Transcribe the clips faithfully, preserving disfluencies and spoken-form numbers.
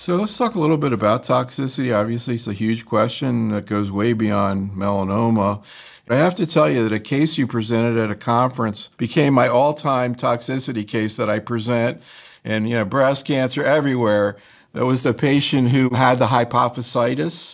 So let's talk a little bit about toxicity. Obviously, it's a huge question that goes way beyond melanoma. I have to tell you that a case you presented at a conference became my all-time toxicity case that I present, and you know, breast cancer everywhere. That was the patient who had the hypophysitis,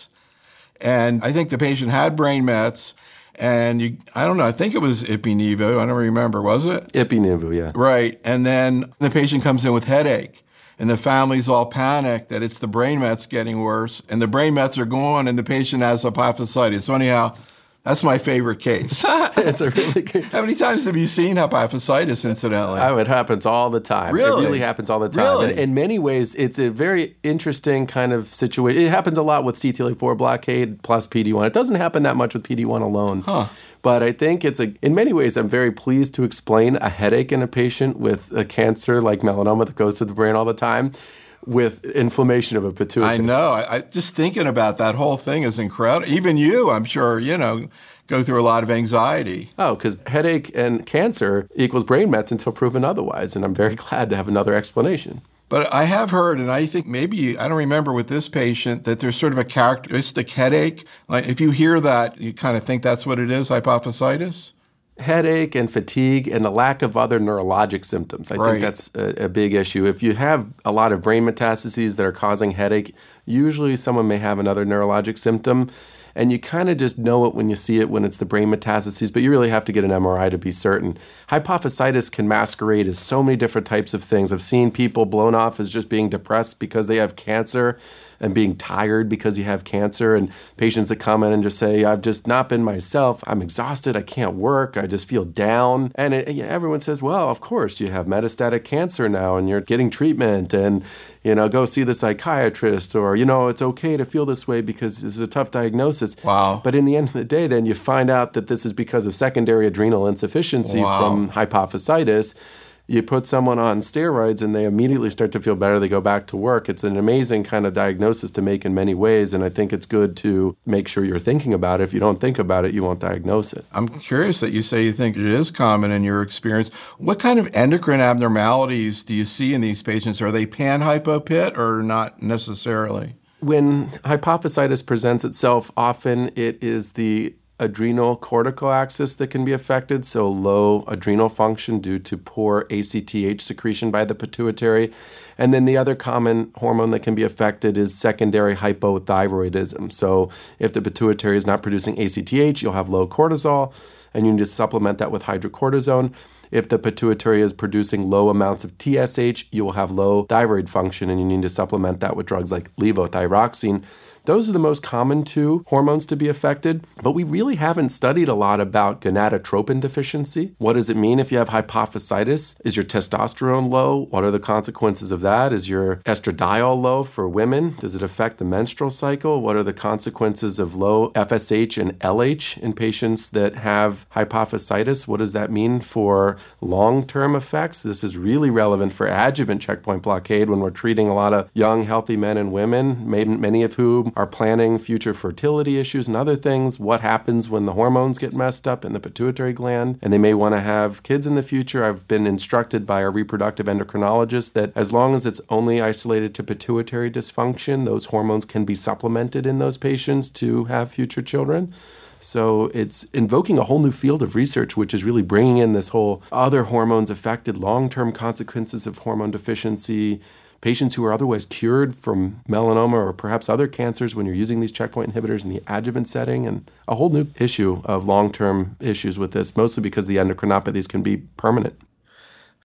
and I think the patient had brain mets, and you, I don't know, I think it was Ipi-Nivo, I don't remember, was it? Ipi-Nivo, yeah. Right, and then the patient comes in with headache. And the family's all panicked that it's the brain mets getting worse, and the brain mets are gone, and the patient has hypophysitis. So anyhow, that's my favorite case. It's a really good... How many times have you seen hypophysitis, incidentally? Oh, it happens all the time. Really? It really happens all the time. Really? And in many ways, it's a very interesting kind of situation. It happens a lot with C T L A four blockade plus P D one. It doesn't happen that much with P D one alone. Huh. But I think it's a, in many ways, I'm very pleased to explain a headache in a patient with a cancer like melanoma that goes to the brain all the time with inflammation of a pituitary. I know. I, I just thinking about that whole thing is incredible. Even you, I'm sure, you know, go through a lot of anxiety. Oh, because headache and cancer equals brain mets until proven otherwise. And I'm very glad to have another explanation. But I have heard, and I think maybe, I don't remember with this patient, that there's sort of a characteristic headache. Like if you hear that, you kind of think that's what it is, hypophysitis? Headache and fatigue and the lack of other neurologic symptoms. I Right. think that's a, a big issue. If you have a lot of brain metastases that are causing headache, usually someone may have another neurologic symptom. And you kind of just know it when you see it when it's the brain metastases, but you really have to get an M R I to be certain. Hypophysitis can masquerade as so many different types of things. I've seen people blown off as just being depressed because they have cancer and being tired because you have cancer, and patients that come in and just say, I've just not been myself. I'm exhausted. I can't work. I just feel down. And it, you know, everyone says, well, of course, you have metastatic cancer now and you're getting treatment and, you know, go see the psychiatrist, or, you know, it's okay to feel this way because this is a tough diagnosis. Wow. But in the end of the day, then you find out that this is because of secondary adrenal insufficiency Wow. from hypophysitis. You put someone on steroids and they immediately start to feel better. They go back to work. It's an amazing kind of diagnosis to make in many ways. And I think it's good to make sure you're thinking about it. If you don't think about it, you won't diagnose it. I'm curious that you say you think it is common in your experience. What kind of endocrine abnormalities do you see in these patients? Are they pan-hypopit or not necessarily? When hypophysitis presents itself, often it is the adrenal cortical axis that can be affected, so low adrenal function due to poor A C T H secretion by the pituitary. And then the other common hormone that can be affected is secondary hypothyroidism. So if the pituitary is not producing A C T H, you'll have low cortisol, and you need to supplement that with hydrocortisone. If the pituitary is producing low amounts of T S H, you will have low thyroid function, and you need to supplement that with drugs like levothyroxine. Those are the most common two hormones to be affected, but we really haven't studied a lot about gonadotropin deficiency. What does it mean if you have hypophysitis? Is your testosterone low? What are the consequences of that? Is your estradiol low for women? Does it affect the menstrual cycle? What are the consequences of low F S H and L H in patients that have hypophysitis? What does that mean for long-term effects? This is really relevant for adjuvant checkpoint blockade when we're treating a lot of young, healthy men and women, many of whom are planning future fertility issues and other things. What happens when the hormones get messed up in the pituitary gland? And they may want to have kids in the future. I've been instructed by our reproductive endocrinologist that as long as it's only isolated to pituitary dysfunction, those hormones can be supplemented in those patients to have future children. So it's invoking a whole new field of research, which is really bringing in this whole other hormones affected, long-term consequences of hormone deficiency, patients who are otherwise cured from melanoma or perhaps other cancers when you're using these checkpoint inhibitors in the adjuvant setting, and a whole new issue of long-term issues with this, mostly because the endocrinopathies can be permanent.